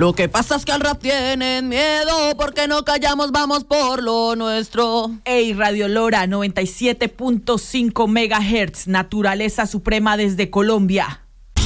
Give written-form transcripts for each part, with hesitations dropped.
Lo que pasa es que al rap tienen miedo, porque no callamos, vamos por lo nuestro. Ey, Radio Lora 97.5 MHz, Naturaleza Suprema desde Colombia.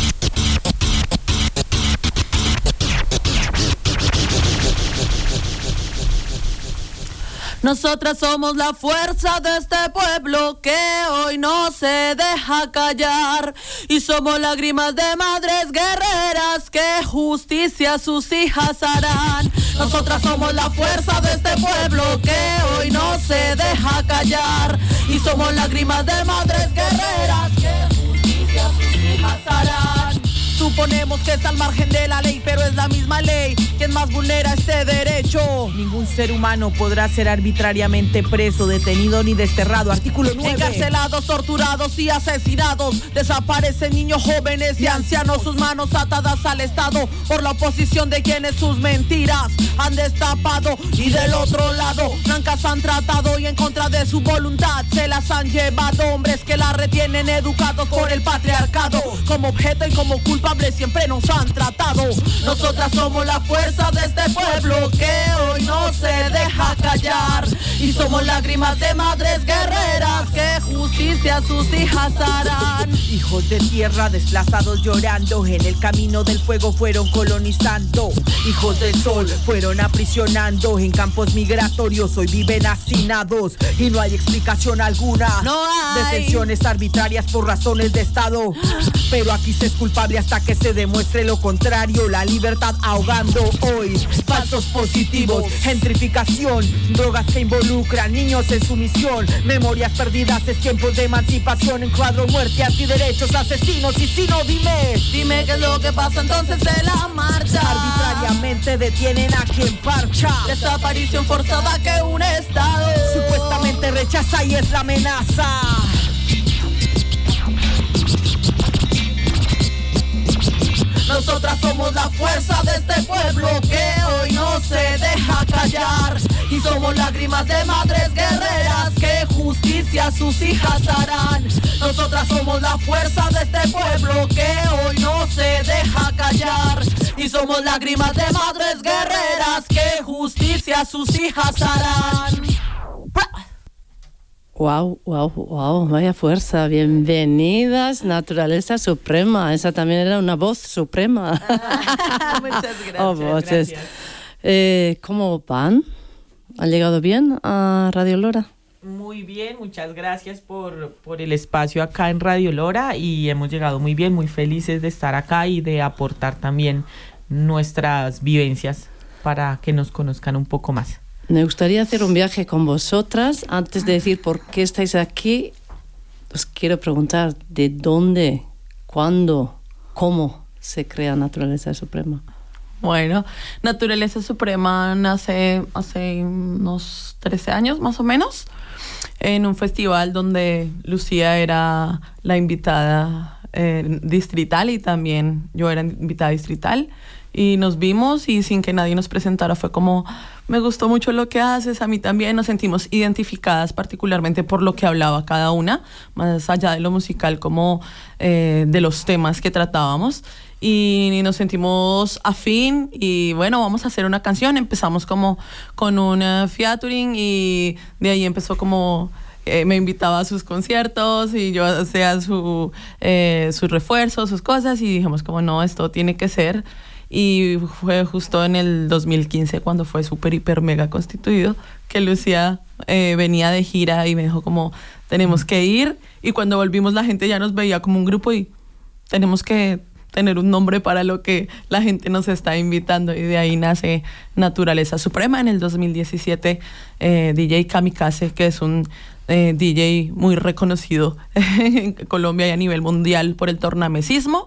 Nosotras somos la fuerza de este pueblo que hoy no se deja callar. Y somos lágrimas de madres guerreras que justicia a sus hijas harán. Nosotras somos la fuerza de este pueblo que hoy no se deja callar. Y somos lágrimas de madres guerreras que justicia a sus hijas harán. Suponemos que está al margen de la ley, pero es la misma ley quien más vulnera este derecho. Ningún ser humano podrá ser arbitrariamente preso, detenido ni desterrado. Artículo 9. Encarcelados, torturados y asesinados. Desaparecen niños, jóvenes y ancianos. Sus manos atadas al Estado por la oposición de quienes sus mentiras han destapado. Y del otro lado, blancas han tratado y en contra de su voluntad se las han llevado. Hombres que las retienen educados por el patriarcado. Como objeto y como culpables siempre nos han tratado. Nosotras somos la fuerza de este pueblo que hoy no se deja callar. Y somos lágrimas de madres guerreras que justicia a sus hijas harán. Hijos de tierra desplazados llorando, en el camino del fuego fueron colonizando. Hijos del sol fueron aprisionando, en campos migratorios hoy viven hacinados. Y no hay explicación alguna, no hay. Detenciones arbitrarias por razones de Estado. Pero aquí se es culpable hasta que se demuestre lo contrario. La libertad ahogando hoy falsos positivos, gentrificación, drogas que involucran niños en sumisión, memorias perdidas, es tiempos de emancipación. En cuadro muerte, antiderechos, asesinos y si no, dime qué es lo que pasa entonces en la marcha. Arbitrariamente detienen a quien parcha. Desaparición forzada que un Estado supuestamente rechaza y es la amenaza. Nosotras somos la fuerza de este pueblo que hoy no se deja callar. Y somos lágrimas de madres guerreras que justicia a sus hijas harán. Nosotras somos la fuerza de este pueblo que hoy no se deja callar. Y somos lágrimas de madres guerreras que justicia a sus hijas harán. Wow, vaya fuerza. Bienvenidas, Naturaleza Suprema. Esa también era una voz suprema. Muchas gracias. Gracias. ¿Cómo van? ¿Han llegado bien a Radio Lora? Muy bien, muchas gracias por el espacio acá en Radio Lora y hemos llegado muy bien, muy felices de estar acá y de aportar también nuestras vivencias para que nos conozcan un poco más. Me gustaría hacer un viaje con vosotras. Antes de decir por qué estáis aquí, os quiero preguntar de dónde, cuándo, cómo se crea Naturaleza Suprema. Bueno, Naturaleza Suprema nace hace unos 13 años más o menos, en un festival donde Lucía era la invitada distrital y también yo era invitada distrital. Y nos vimos y sin que nadie nos presentara fue como, me gustó mucho lo que haces, a mí también. Nos sentimos identificadas particularmente por lo que hablaba cada una, más allá de lo musical como de los temas que tratábamos. Y nos sentimos afín y bueno, vamos a hacer una canción. Empezamos como con un featuring y de ahí empezó como... me invitaba a sus conciertos y yo hacía sus refuerzos, sus cosas y dijimos como no, esto tiene que ser. Y fue justo en el 2015 cuando fue súper, hiper, mega constituido que Lucía venía de gira y me dijo como tenemos que ir. Y cuando volvimos la gente ya nos veía como un grupo y tenemos que tener un nombre para lo que la gente nos está invitando. Y de ahí nace Naturaleza Suprema. En el 2017 DJ Kamikaze, que es un DJ muy reconocido en Colombia y a nivel mundial por el tornamesismo.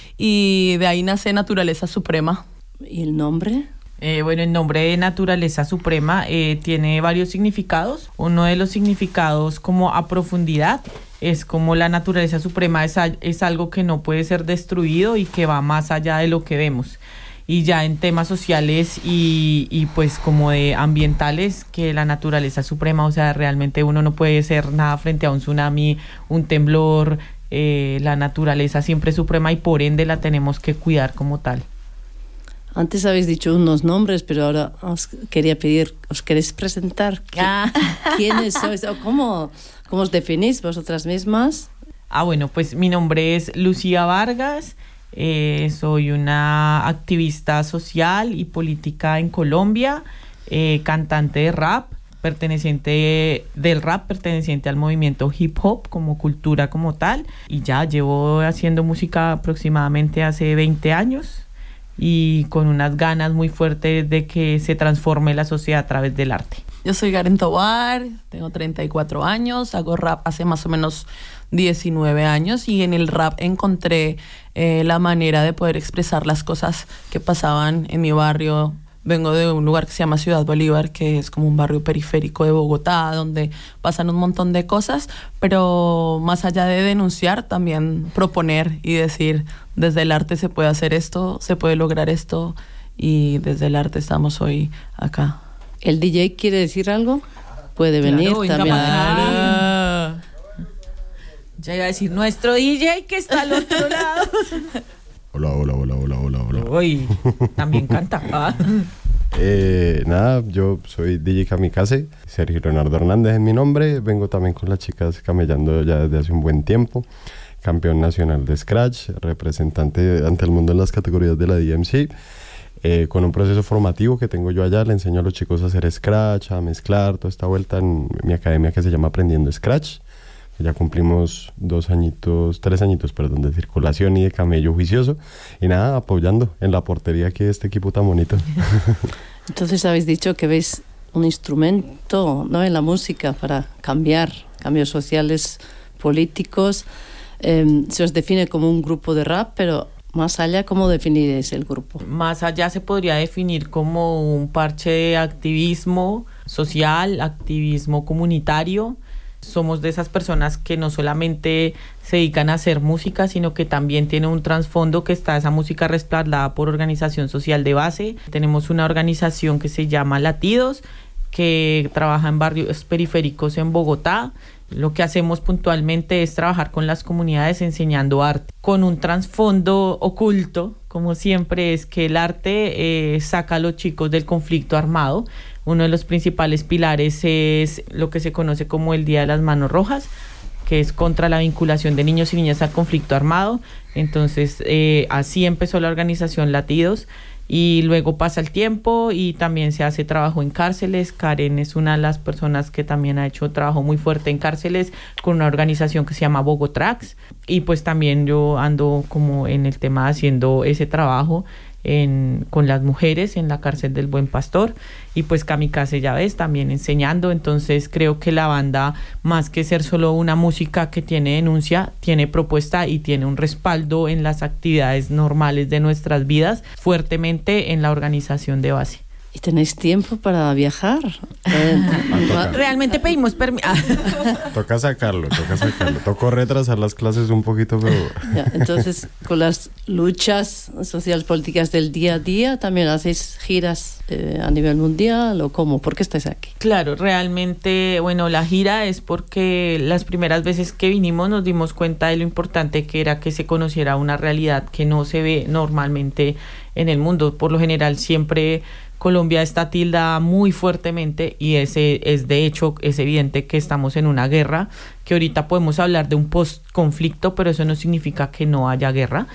Y de ahí nace Naturaleza Suprema. ¿Y el nombre? Bueno, el nombre de Naturaleza Suprema tiene varios significados. Uno de los significados como a profundidad es como la naturaleza suprema es algo que no puede ser destruido y que va más allá de lo que vemos. Y ya en temas sociales y pues como de ambientales, que la naturaleza suprema, o sea, realmente uno no puede ser nada frente a un tsunami, un temblor. La naturaleza siempre es suprema y por ende la tenemos que cuidar como tal. Antes habéis dicho unos nombres, pero ahora os quería pedir, ¿os queréis presentar? ¿Quiénes sois? ¿O cómo os definís vosotras mismas? Bueno, pues mi nombre es Lucía Vargas, soy una activista social y política en Colombia, cantante de rap, perteneciente al movimiento hip hop como cultura como tal, y ya llevo haciendo música aproximadamente hace 20 años y con unas ganas muy fuertes de que se transforme la sociedad a través del arte. Yo soy Karen Tobar, tengo 34 años, hago rap hace más o menos 19 años y en el rap encontré la manera de poder expresar las cosas que pasaban en mi barrio. Vengo de un lugar que se llama Ciudad Bolívar, que es como un barrio periférico de Bogotá, donde pasan un montón de cosas, pero más allá de denunciar, también proponer y decir, desde el arte se puede hacer esto, se puede lograr esto, y desde el arte estamos hoy acá. ¿El DJ quiere decir algo? Puede venir también. Ya iba a decir, nuestro DJ que está al otro lado. Hola. Uy, también canta. Nada, yo soy DJ Kamikaze, Sergio Leonardo Hernández es mi nombre, vengo también con las chicas camellando ya desde hace un buen tiempo, campeón nacional de Scratch, representante ante el mundo en las categorías de la DMC, con un proceso formativo que tengo yo allá, le enseño a los chicos a hacer Scratch, a mezclar, toda esta vuelta en mi academia que se llama Aprendiendo Scratch. Ya cumplimos 3 añitos, de circulación y de camello juicioso. Y nada, apoyando en la portería aquí de este equipo tan bonito. Entonces habéis dicho que veis un instrumento, ¿no?, en la música para cambios sociales, políticos. Se os define como un grupo de rap, pero más allá, ¿cómo definiréis el grupo? Más allá se podría definir como un parche de activismo social, activismo comunitario. Somos de esas personas que no solamente se dedican a hacer música, sino que también tiene un trasfondo que está esa música respaldada por organización social de base. Tenemos una organización que se llama Latidos, que trabaja en barrios periféricos en Bogotá. Lo que hacemos puntualmente es trabajar con las comunidades enseñando arte, con un trasfondo oculto, como siempre, es que el arte saca a los chicos del conflicto armado. Uno de los principales pilares es lo que se conoce como el Día de las Manos Rojas, que es contra la vinculación de niños y niñas al conflicto armado. Entonces, así empezó la organización Latidos, y luego pasa el tiempo y también se hace trabajo en cárceles. Karen es una de las personas que también ha hecho trabajo muy fuerte en cárceles con una organización que se llama Bogotrax, y pues también yo ando como en el tema haciendo ese trabajo con las mujeres en la cárcel del Buen Pastor, y pues Kamikaze, ya ves, también enseñando. Entonces creo que la banda, más que ser solo una música que tiene denuncia, tiene propuesta y tiene un respaldo en las actividades normales de nuestras vidas, fuertemente en la organización de base. ¿Y tenéis tiempo para viajar? Realmente pedimos permiso. Toca sacarlo. Tocó retrasar las clases un poquito, pero... Ya, entonces, con las luchas sociales políticas del día a día, ¿también hacéis giras a nivel mundial o cómo? ¿Por qué estáis aquí? Claro, realmente, bueno, la gira es porque las primeras veces que vinimos nos dimos cuenta de lo importante que era que se conociera una realidad que no se ve normalmente en el mundo. Por lo general, siempre Colombia está tildada muy fuertemente, y de hecho es evidente que estamos en una guerra, que ahorita podemos hablar de un post-conflicto, pero eso no significa que no haya guerra.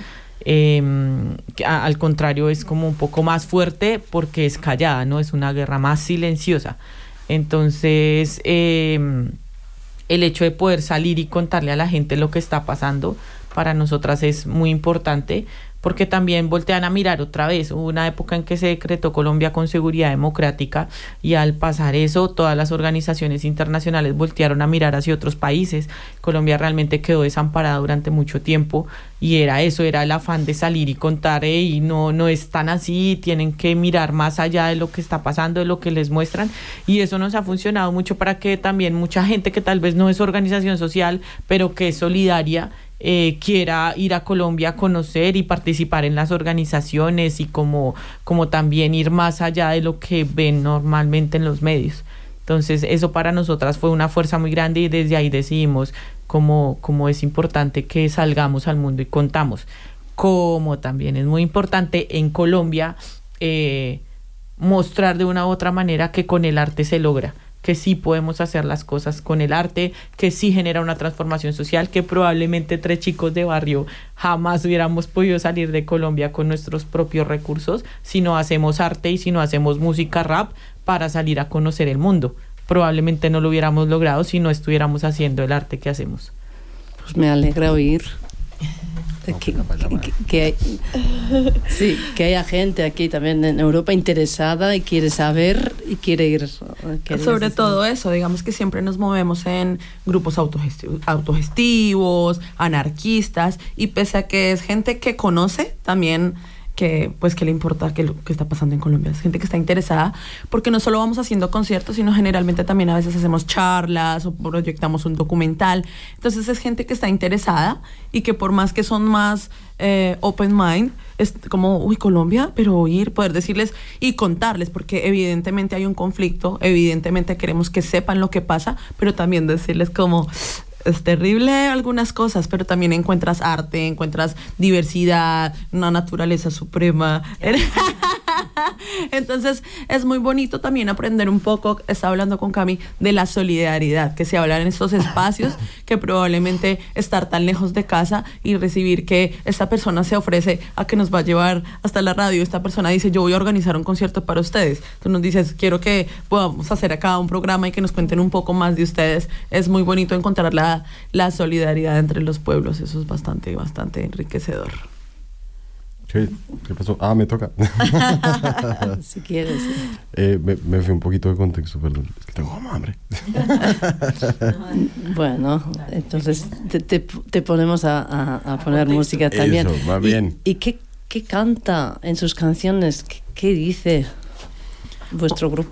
Al contrario, es como un poco más fuerte porque es callada, ¿no? Es una guerra más silenciosa. Entonces, el hecho de poder salir y contarle a la gente lo que está pasando para nosotras es muy importante, porque también voltean a mirar otra vez. Hubo una época en que se decretó Colombia con seguridad democrática, y al pasar eso, todas las organizaciones internacionales voltearon a mirar hacia otros países. Colombia realmente quedó desamparada durante mucho tiempo, y era el afán de salir y contar, y no es tan así, tienen que mirar más allá de lo que está pasando, de lo que les muestran, y eso nos ha funcionado mucho para que también mucha gente que tal vez no es organización social, pero que es solidaria, quiera ir a Colombia a conocer y participar en las organizaciones, y como también ir más allá de lo que ven normalmente en los medios. Entonces eso para nosotras fue una fuerza muy grande, y desde ahí decidimos como es importante que salgamos al mundo y contamos. Como también es muy importante en Colombia mostrar de una u otra manera que con el arte se logra, que sí podemos hacer las cosas con el arte, que sí genera una transformación social, que probablemente 3 chicos de barrio jamás hubiéramos podido salir de Colombia con nuestros propios recursos si no hacemos arte y si no hacemos música rap para salir a conocer el mundo. Probablemente no lo hubiéramos logrado si no estuviéramos haciendo el arte que hacemos. Pues me alegra oír que haya gente aquí también en Europa interesada y quiere saber y quiere ir. Sobre todo eso, digamos que siempre nos movemos en grupos autogestivos, anarquistas, y pese a que es gente que conoce también que le importa que lo que está pasando en Colombia, es gente que está interesada, porque no solo vamos haciendo conciertos, sino generalmente también a veces hacemos charlas o proyectamos un documental. Entonces es gente que está interesada y que por más que son más open mind, es como, uy, Colombia, pero poder decirles y contarles, porque evidentemente hay un conflicto, evidentemente queremos que sepan lo que pasa, pero también decirles como, es terrible algunas cosas, pero también encuentras arte, encuentras diversidad, una naturaleza suprema. Entonces es muy bonito también aprender un poco, estaba hablando con Cami, de la solidaridad que se habla en estos espacios, que probablemente estar tan lejos de casa y recibir que esta persona se ofrece a que nos va a llevar hasta la radio, esta persona dice, yo voy a organizar un concierto para ustedes, tú nos dices, quiero que podamos hacer acá un programa y que nos cuenten un poco más de ustedes. Es muy bonito encontrar la solidaridad entre los pueblos, eso es bastante enriquecedor. ¿Qué pasó? Me toca. Si quieres. Me fui un poquito de contexto, perdón. Es que tengo hambre. Bueno, entonces te ponemos a poner música también. Eso, va bien. ¿Y qué canta en sus canciones? ¿Qué dice vuestro grupo?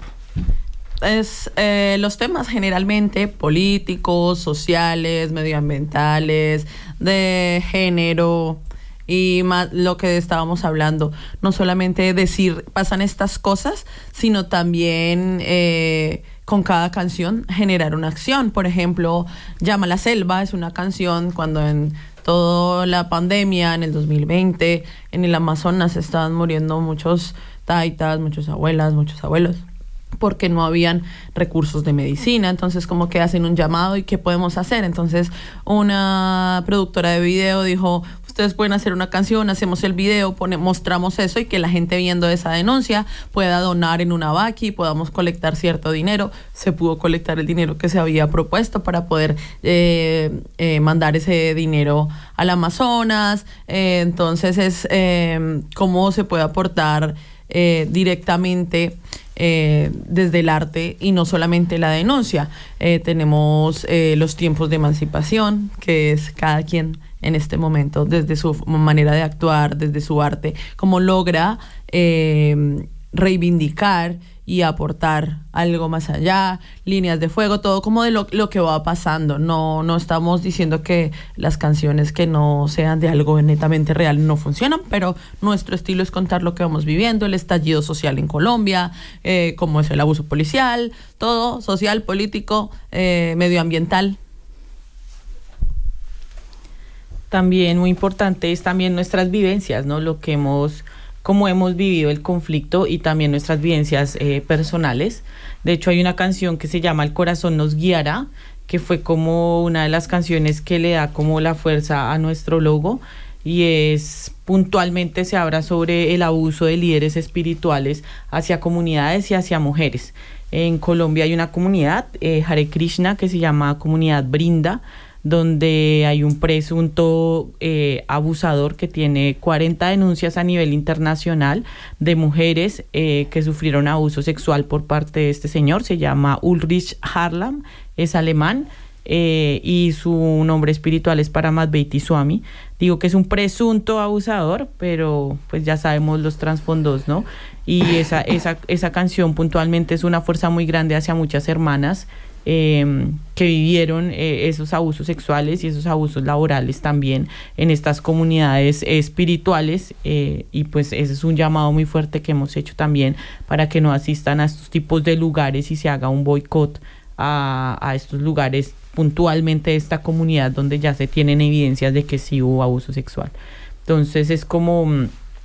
Los temas generalmente políticos, sociales, medioambientales, de género, y más lo que estábamos hablando, no solamente decir pasan estas cosas, sino también con cada canción generar una acción. Por ejemplo, Llama a la Selva es una canción cuando en toda la pandemia, en el 2020, en el Amazonas estaban muriendo muchos taitas, muchas abuelas, muchos abuelos, porque no habían recursos de medicina. Entonces como que hacen un llamado y ¿qué podemos hacer? Entonces una productora de video dijo, ustedes pueden hacer una canción, hacemos el video, mostramos eso y que la gente viendo esa denuncia pueda donar en una vaca y podamos colectar cierto dinero. Se pudo colectar el dinero que se había propuesto para poder mandar ese dinero al Amazonas. Entonces es cómo se puede aportar directamente desde el arte y no solamente la denuncia. Tenemos los tiempos de emancipación, que es cada quien en este momento, desde su manera de actuar, desde su arte, cómo logra reivindicar y aportar algo más allá, líneas de fuego, todo como de lo que va pasando. No estamos diciendo que las canciones que no sean de algo netamente real no funcionan, pero nuestro estilo es contar lo que vamos viviendo, el estallido social en Colombia, cómo es el abuso policial, todo, social, político, medioambiental. También muy importante es también nuestras vivencias, ¿no? Cómo hemos vivido el conflicto y también nuestras vivencias personales. De hecho, hay una canción que se llama El corazón nos guiará, que fue como una de las canciones que le da como la fuerza a nuestro logo, y puntualmente se habla sobre el abuso de líderes espirituales hacia comunidades y hacia mujeres. En Colombia hay una comunidad, Hare Krishna, que se llama Comunidad Brinda, donde hay un presunto abusador que tiene 40 denuncias a nivel internacional de mujeres que sufrieron abuso sexual por parte de este señor. Se llama Ulrich Harlam, es alemán, y su nombre espiritual es Paramatveiti Swami. Digo que es un presunto abusador, pero pues ya sabemos los trasfondos, ¿no? Y esa canción puntualmente es una fuerza muy grande hacia muchas hermanas que vivieron esos abusos sexuales y esos abusos laborales también en estas comunidades espirituales, y pues ese es un llamado muy fuerte que hemos hecho también para que no asistan a estos tipos de lugares y se haga un boicot a estos lugares puntualmente de esta comunidad donde ya se tienen evidencias de que sí hubo abuso sexual. Entonces es como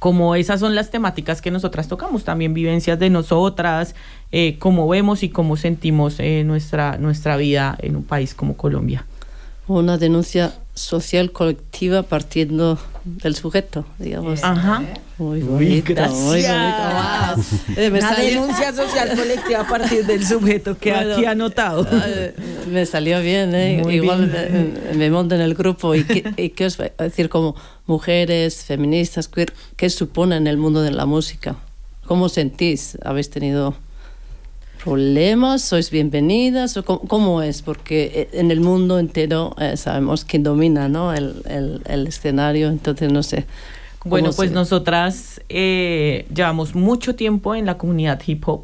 como esas son las temáticas que nosotras tocamos, también vivencias de nosotras, cómo vemos y cómo sentimos nuestra vida en un país como Colombia. Una denuncia social colectiva partiendo del sujeto, digamos. Ajá. Muy bonito, gracias. muy bonito. Wow. Una denuncia social colectiva a partir del sujeto que Bueno, aquí anotado. Me salió bien, ¿eh? Muy Igual bien. me monto en el grupo. ¿Y qué os va a decir como mujeres, feministas, queer, qué supone en el mundo de la música? ¿Cómo sentís? ¿Habéis tenido problemas? ¿Sois bienvenidas? ¿O cómo es? Porque en el mundo entero sabemos quién domina, ¿no? el escenario, entonces no sé. Bueno, pues nosotras llevamos mucho tiempo en la comunidad hip hop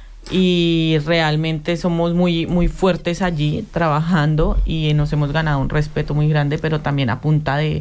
y realmente somos muy, muy fuertes allí trabajando y nos hemos ganado un respeto muy grande, pero también a punta de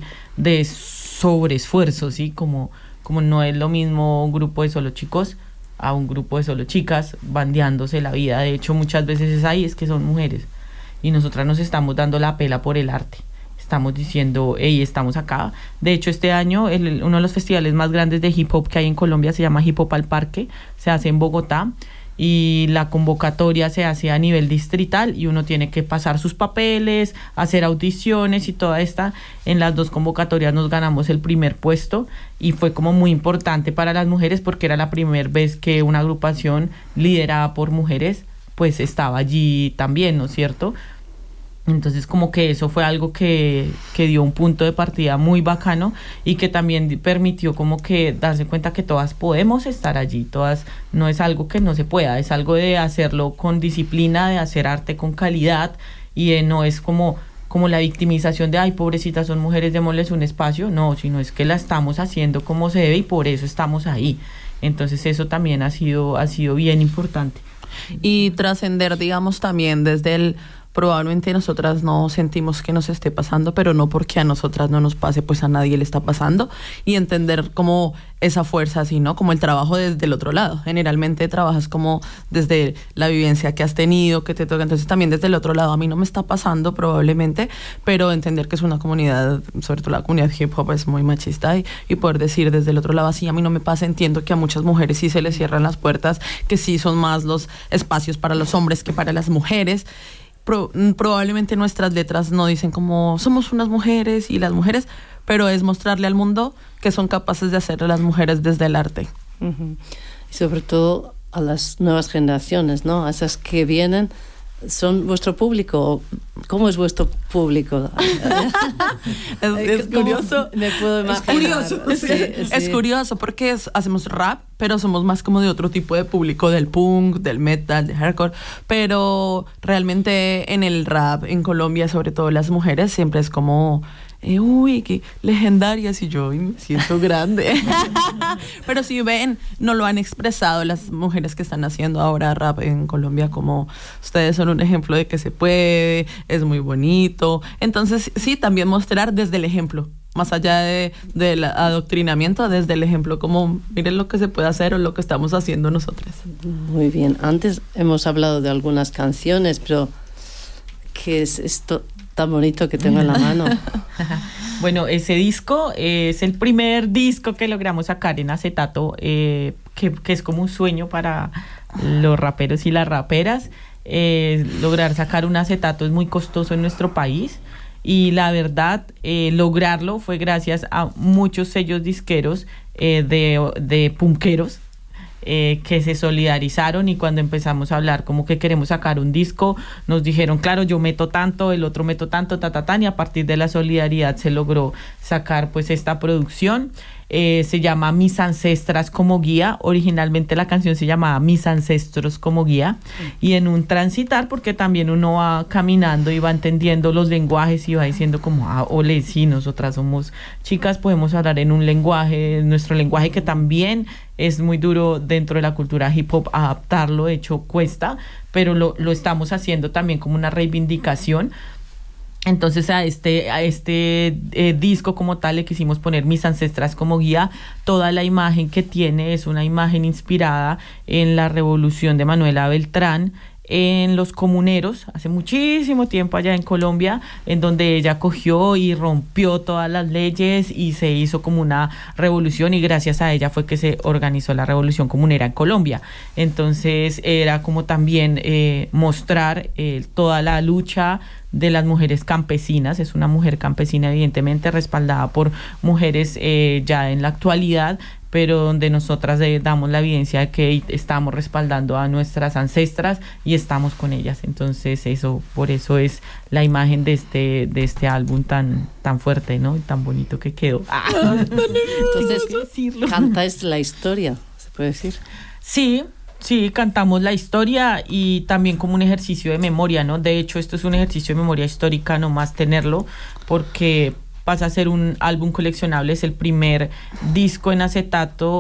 sobreesfuerzo, ¿sí? Como no es lo mismo un grupo de solo chicos a un grupo de solo chicas bandeándose la vida. De hecho, muchas veces es que son mujeres y nosotras nos estamos dando la pela por el arte. Estamos diciendo, hey, estamos acá. De hecho, este año uno de los festivales más grandes de hip hop que hay en Colombia se llama Hip Hop al Parque, se hace en Bogotá y la convocatoria se hace a nivel distrital y uno tiene que pasar sus papeles, hacer audiciones y toda esta. En las 2 convocatorias nos ganamos el primer puesto y fue como muy importante para las mujeres porque era la primera vez que una agrupación liderada por mujeres pues estaba allí también, ¿no es cierto? Entonces como que eso fue algo que dio un punto de partida muy bacano y que también permitió como que darse cuenta que todas podemos estar allí, todas, no es algo que no se pueda, es algo de hacerlo con disciplina, de hacer arte con calidad y no es como la victimización de ay, pobrecitas son mujeres, démosles un espacio, no, sino es que la estamos haciendo como se debe y por eso estamos ahí. Entonces eso también ha sido bien importante. Y trascender, digamos, también desde probablemente nosotras no sentimos que nos esté pasando, pero no porque a nosotras no nos pase, pues a nadie le está pasando, y entender como esa fuerza así, ¿no? Como el trabajo desde el otro lado. Generalmente trabajas como desde la vivencia que has tenido, que te toca, entonces también desde el otro lado. A mí no me está pasando probablemente, pero entender que es una comunidad, sobre todo la comunidad hip hop es muy machista y poder decir desde el otro lado, así a mí no me pasa, entiendo que a muchas mujeres sí se les cierran las puertas, que sí son más los espacios para los hombres que para las mujeres. Probablemente nuestras letras no dicen como somos unas mujeres y las mujeres, pero es mostrarle al mundo que son capaces de hacer las mujeres desde el arte. Uh-huh. Y sobre todo a las nuevas generaciones, ¿no? A esas que vienen, ¿son vuestro público? ¿Cómo es vuestro público? Es curioso. Me puedo imaginar. Es curioso. Es curioso porque hacemos rap, pero somos más como de otro tipo de público, del punk, del metal, del hardcore. Pero realmente en el rap en Colombia, sobre todo las mujeres, siempre es como uy, qué legendarias, y yo me siento grande. Pero si ven, no lo han expresado las mujeres que están haciendo ahora rap en Colombia, como ustedes son un ejemplo de que se puede, es muy bonito. Entonces sí, también mostrar desde el ejemplo, más allá del adoctrinamiento, desde el ejemplo, como miren lo que se puede hacer o lo que estamos haciendo nosotras. Muy bien, antes hemos hablado de algunas canciones, pero ¿qué es esto tan bonito que tengo en la mano? Bueno, ese disco es el primer disco que logramos sacar en acetato, que es como un sueño para los raperos y las raperas. Lograr sacar un acetato es muy costoso en nuestro país y la verdad lograrlo fue gracias a muchos sellos disqueros de punqueros que se solidarizaron, y cuando empezamos a hablar como que queremos sacar un disco, nos dijeron, claro, yo meto tanto, el otro meto tanto, y a partir de la solidaridad se logró sacar pues esta producción. Se llama Mis Ancestras como Guía. Originalmente la canción se llamaba Mis Ancestros como Guía, y en un transitar, porque también uno va caminando y va entendiendo los lenguajes y va diciendo como, ole, sí, nosotras somos chicas, podemos hablar en un lenguaje, nuestro lenguaje, que también es muy duro dentro de la cultura hip hop adaptarlo, de hecho cuesta, pero lo estamos haciendo también como una reivindicación. Entonces a este disco como tal le quisimos poner Mis Ancestras como Guía. Toda la imagen que tiene es una imagen inspirada en la revolución de Manuela Beltrán, en Los Comuneros, hace muchísimo tiempo allá en Colombia, en donde ella cogió y rompió todas las leyes y se hizo como una revolución, y gracias a ella fue que se organizó la Revolución Comunera en Colombia. Entonces era como también mostrar toda la lucha de las mujeres campesinas. Es una mujer campesina evidentemente respaldada por mujeres ya en la actualidad, pero donde nosotras damos la evidencia de que estamos respaldando a nuestras ancestras y estamos con ellas. Entonces por eso es la imagen de este álbum tan fuerte, ¿no? Y tan bonito que quedó. Entonces, cantáis la historia, ¿se puede decir? Sí, cantamos la historia y también como un ejercicio de memoria, ¿no? De hecho, esto es un ejercicio de memoria histórica, nomás tenerlo, porque pasa a ser un álbum coleccionable. Es el primer disco en acetato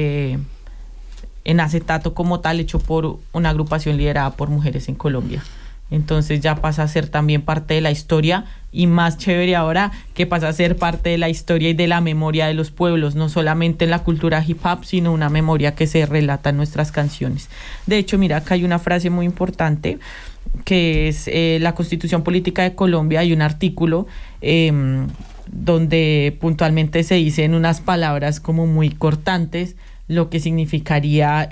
como tal, hecho por una agrupación liderada por mujeres en Colombia. Entonces ya pasa a ser también parte de la historia, y más chévere ahora que pasa a ser parte de la historia y de la memoria de los pueblos, no solamente en la cultura hip hop, sino una memoria que se relata en nuestras canciones. De hecho, mira, acá hay una frase muy importante que es la Constitución Política de Colombia. Hay un artículo donde puntualmente se dice en unas palabras como muy cortantes lo que significaría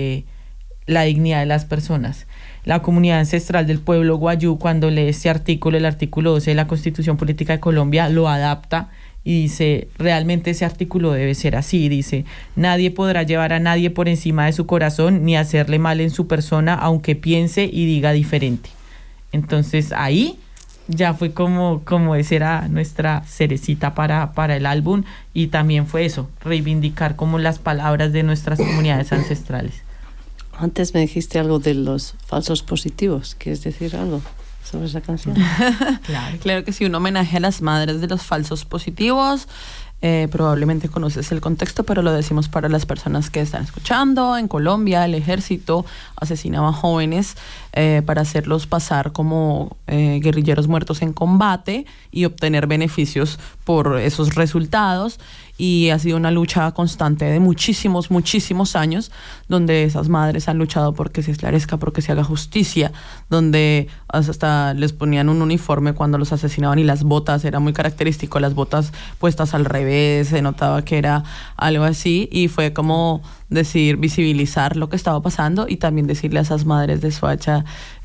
la dignidad de las personas. La comunidad ancestral del pueblo guayú, cuando lee este artículo, el artículo 12 de la Constitución Política de Colombia, lo adapta y dice, realmente ese artículo debe ser así. Dice, nadie podrá llevar a nadie por encima de su corazón ni hacerle mal en su persona, aunque piense y diga diferente. Entonces ahí ya fue como esa era nuestra cerecita para el álbum, y también fue eso, reivindicar como las palabras de nuestras comunidades ancestrales. Antes me dijiste algo de los falsos positivos. ¿Quieres decir algo sobre esa canción? Claro que sí, un homenaje a las madres de los falsos positivos. Probablemente conoces el contexto, pero lo decimos para las personas que están escuchando. En Colombia, el ejército asesinaba jóvenes para hacerlos pasar como guerrilleros muertos en combate y obtener beneficios por esos resultados. Y ha sido una lucha constante de muchísimos años, donde esas madres han luchado porque se esclarezca, porque se haga justicia, donde hasta les ponían un uniforme cuando los asesinaban, y las botas, era muy característico, las botas puestas al revés, se notaba que era algo así, y fue como decir, visibilizar lo que estaba pasando, y también decirle a esas madres de Soacha,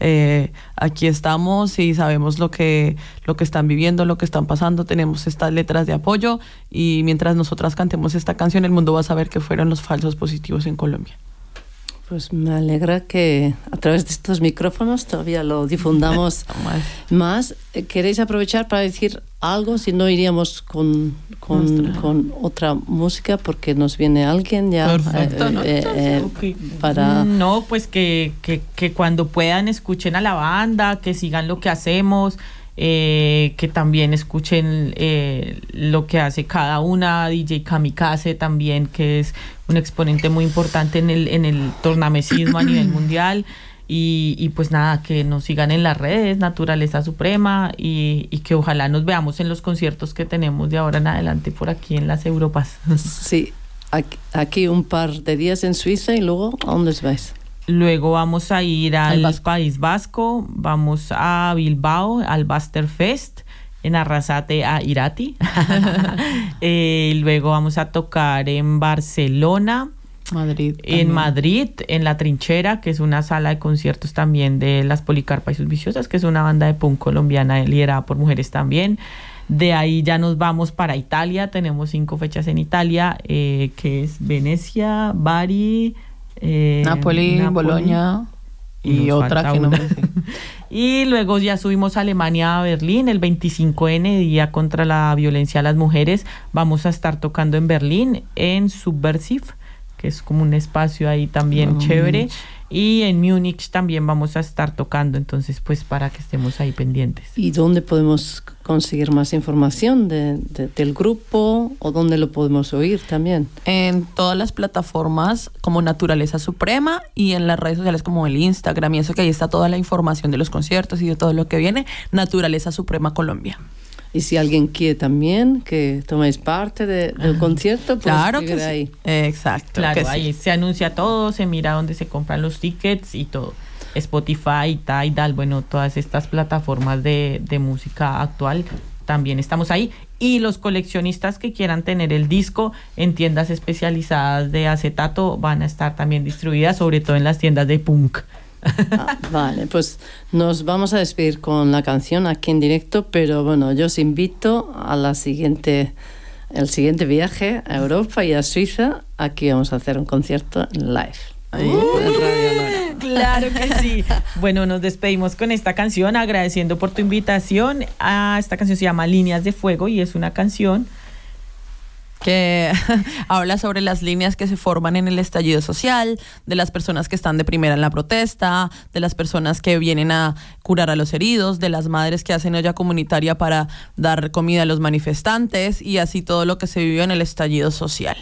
aquí estamos y sabemos lo que están viviendo, lo que están pasando, tenemos estas letras de apoyo, y mientras nosotras cantemos esta canción, el mundo va a saber que fueron los falsos positivos en Colombia. Pues me alegra que a través de estos micrófonos todavía lo difundamos más. ¿Queréis aprovechar para decir algo? Si no, iríamos con otra música, porque nos viene alguien ya. Perfecto, ¿no? Para... No, pues que cuando puedan escuchen a la banda, que sigan lo que hacemos, que también escuchen lo que hace cada una. DJ Kamikaze también, que es un exponente muy importante en el tornamesismo a nivel mundial, y pues nada, que nos sigan en las redes, Naturaleza Suprema, y que ojalá nos veamos en los conciertos que tenemos de ahora en adelante por aquí en las Europas. Sí, aquí un par de días en Suiza, y luego ¿a dónde os vais? Luego vamos a ir al País Vasco, vamos a Bilbao, al Basterfest, en Arrasate a Irati. Luego vamos a tocar en Barcelona, Madrid, en La Trinchera, que es una sala de conciertos también de las Policarpa y sus Viciosas, que es una banda de punk colombiana liderada por mujeres también. De ahí ya nos vamos para Italia, tenemos 5 fechas en Italia, que es Venecia, Bari, Napoli, Boloña y otra que no me sé. Y luego ya subimos a Alemania, a Berlín, el 25N, Día contra la Violencia a las Mujeres. Vamos a estar tocando en Berlín, en Subversive, que es como un espacio ahí también chévere. Y en Múnich también vamos a estar tocando, entonces pues para que estemos ahí pendientes. ¿Y dónde podemos conseguir más información del grupo, o dónde lo podemos oír también? En todas las plataformas como Naturaleza Suprema, y en las redes sociales como el Instagram y eso, que ahí está toda la información de los conciertos y de todo lo que viene. Naturaleza Suprema Colombia. Y si alguien quiere también que toméis parte del concierto, pues claro que sí. Ahí. Exacto. Claro, que ahí sí. se anuncia todo, se mira dónde se compran los tickets y todo. Spotify, Tidal, bueno, todas estas plataformas de música actual, también estamos ahí. Y los coleccionistas que quieran tener el disco en tiendas especializadas de acetato van a estar también distribuidas, sobre todo en las tiendas de punk. Vale, pues nos vamos a despedir con la canción aquí en directo, pero bueno, yo os invito a el siguiente viaje a Europa y a Suiza. Aquí vamos a hacer un concierto live. En Radio Lora. Claro que sí. Bueno, nos despedimos con esta canción, agradeciendo por tu invitación. Esta canción se llama Líneas de Fuego y es una canción que habla sobre las líneas que se forman en el estallido social, de las personas que están de primera en la protesta, de las personas que vienen a curar a los heridos, de las madres que hacen olla comunitaria para dar comida a los manifestantes y así todo lo que se vivió en el estallido social.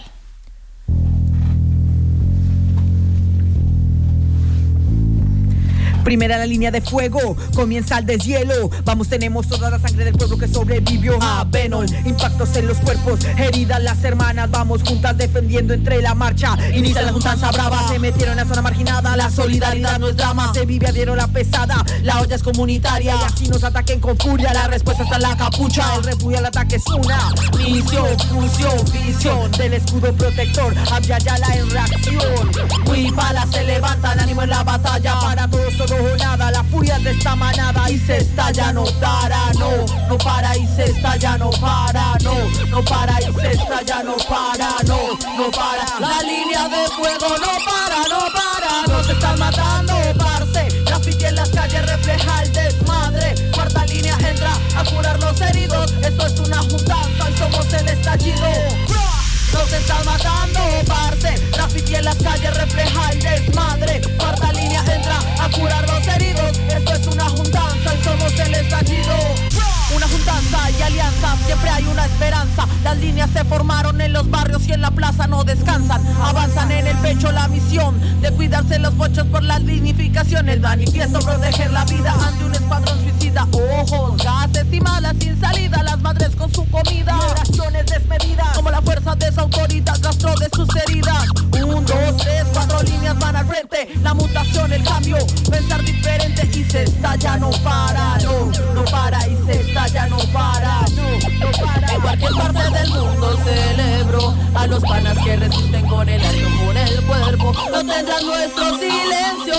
Primera la línea de fuego, comienza el deshielo. Vamos, tenemos toda la sangre del pueblo que sobrevivió a Venom. Impactos en los cuerpos, heridas las hermanas. Vamos juntas defendiendo entre la marcha. Inicia la juntanza brava, se metieron en la zona marginada. La solidaridad no es drama, se vive a diario la pesada. La olla es comunitaria y así nos ataquen con furia. La respuesta está en la capucha, el refugio al ataque es una misión, función, visión del escudo protector. Abyayala en reacción. Huipala se levanta, el ánimo en la batalla. Para todos todo o nada, la furia de esta manada y se estalla, no para, no para y se estalla, no para, no para y se estalla, no para, no para. La línea de fuego no para, nos están matando, parce. Graffiti en las calles refleja el desmadre. Cuarta línea entra a curar los heridos. Esto es una juntanza y somos el estallido. Nos están matando, parce. Graffiti en las calles refleja el desmadre. Cuarta línea entra a curar los heridos. Esto es una juntanza y somos el estallido. Una juntanza y alianza, siempre hay una esperanza. Las líneas se formaron en los barrios y en la plaza no descansan. Avanzan en el pecho la misión de cuidarse los bochos por la dignificación. El manifiesto proteger la vida ante un escuadrón suicida. Ojos, gases y malas sin salida. Las madres con su comida, oraciones desmedidas, como la fuerza de su autoridad rastro de sus heridas. 1, 2, 3, 4 líneas van al frente. La mutación, el cambio, pensar diferente y se estalla, no para, no para y se estalla, no para, no para. En cualquier parte del mundo celebro a los panas que resisten con el alma, con el cuerpo. No tendrán nuestro silencio,